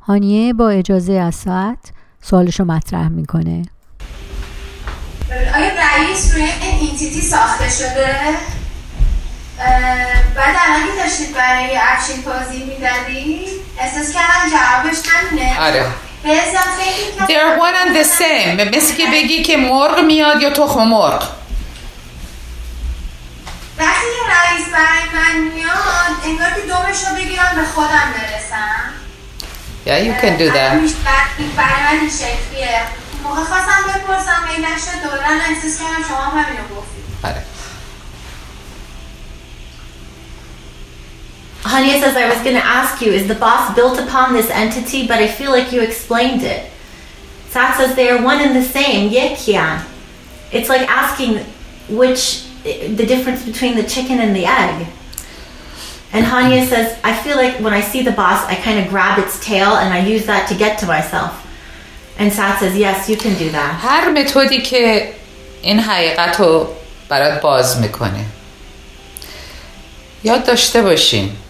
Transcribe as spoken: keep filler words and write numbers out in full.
هانیه با اجازه از ساعت سوالشو مطرح میکنه. آیا رئیس روی این اینتیتی ساخته شده؟ بعد الان که داشتید برای افشین توضیح میدادید احساس کردم جوابش همینه. آره. به اضافه اینکه They're one and the same. مثل که بگی که مرغ میاد یا تخم مرغ. وقتی که رئیس برای من میاد انگار که دومش رو بگیرم به خودم برسم. Yeah, you can do that. برای من این شکلیه. موقع خواستم بپرسم این نشد دوران احساس کردم شما همین رو گفتید. آره. Hania says, I was going to ask you, is the boss built upon this entity, but I feel like you explained it. Sat says they are one and the same. Yekian. It's like asking which, the difference between the chicken and the egg. And Hania says, I feel like when I see the boss, I kind of grab its tail and I use that to get to myself. And Sat says, yes, you can do that. هر متدی که این حقیقت رو برات باز میکنه. یاد داشته باشین